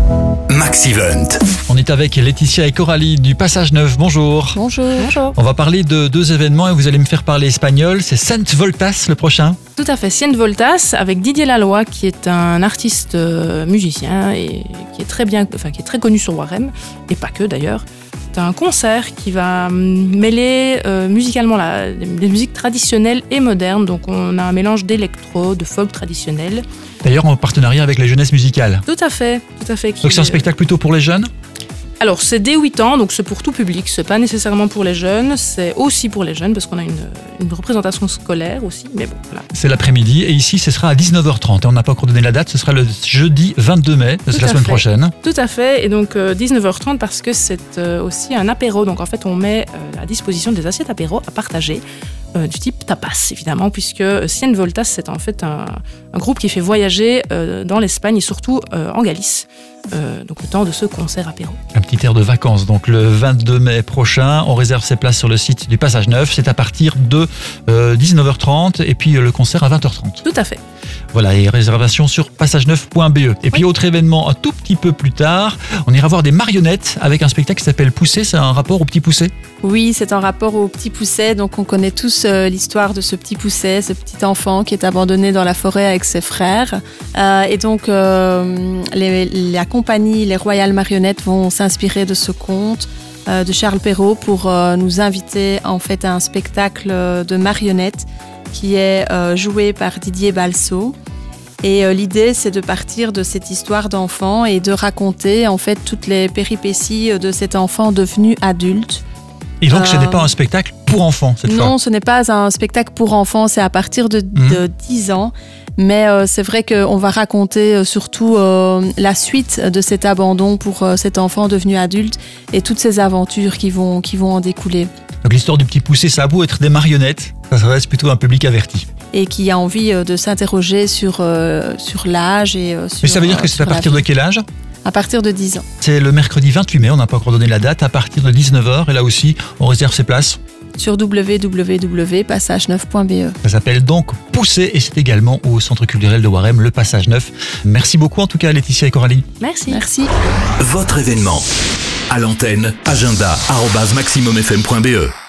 Maxivent. On est avec Laetitia et Coralie du Passage Neuf. Bonjour. Bonjour. On va parler de deux événements et vous allez me faire parler espagnol. C'est Cient Voltas le prochain. Tout à fait, Cient Voltas avec Didier Laloy qui est un artiste musicien et qui est qui est très connu sur Warem et pas que d'ailleurs. C'est un concert qui va mêler musicalement des musiques traditionnelles et modernes. Donc on a un mélange d'électro, de folk traditionnel. D'ailleurs en partenariat avec les Jeunesses Musicales. Tout à fait. Donc c'est un spectacle plutôt pour les jeunes ? Alors c'est dès 8 ans, donc c'est pour tout public, c'est pas nécessairement pour les jeunes, c'est aussi pour les jeunes parce qu'on a une représentation scolaire aussi, mais bon voilà. C'est l'après-midi et ici ce sera à 19h30 et on n'a pas encore donné la date, ce sera le jeudi 22 mai, c'est la semaine prochaine. Tout à fait, et donc 19h30 parce que c'est aussi un apéro, donc en fait on met à disposition des assiettes apéro à partager. Du type tapas évidemment, puisque Cient Voltas c'est en fait un groupe qui fait voyager dans l'Espagne et surtout en Galice, donc le temps de ce concert apéro. Un petit air de vacances, donc le 22 mai prochain, on réserve ses places sur le site du Passage Neuf, c'est à partir de 19h30 et puis le concert à 20h30. Tout à fait. Voilà, et réservation sur passageneuf.be. Et puis autre événement un tout petit peu plus tard, on ira voir des marionnettes avec un spectacle qui s'appelle Poussé, c'est un rapport au Petit Poussé ? Oui, c'est un rapport au Petit Poucet. Donc on connaît tous l'histoire de ce Petit Poucet, ce petit enfant qui est abandonné dans la forêt avec ses frères. Et donc la compagnie, les Royal Marionnettes vont s'inspirer de ce conte de Charles Perrault pour nous inviter en fait à un spectacle de marionnettes qui est joué par Didier Balsot. Et l'idée, c'est de partir de cette histoire d'enfant et de raconter en fait toutes les péripéties de cet enfant devenu adulte. Et donc ce n'est pas un spectacle pour enfants cette fois ? Non, ce n'est pas un spectacle pour enfants, c'est à partir de 10 ans. Mais c'est vrai qu'on va raconter surtout la suite de cet abandon pour cet enfant devenu adulte et toutes ces aventures qui vont en découler. Donc l'histoire du Petit Poucé, ça a beau être des marionnettes, ça reste plutôt un public averti. Et qui a envie de s'interroger sur l'âge et sur. Mais ça veut dire que c'est à partir de quel âge ? À partir de 10 ans. C'est le mercredi 28 mai, on n'a pas encore donné la date, à partir de 19h. Et là aussi, on réserve ses places. Sur www.passageneuf.be. Ça s'appelle donc Poussé et c'est également au Centre culturel de Warem, le Passage Neuf. Merci beaucoup en tout cas Laetitia et Coralie. Merci. Votre événement. À l'antenne, agenda@maximumfm.be.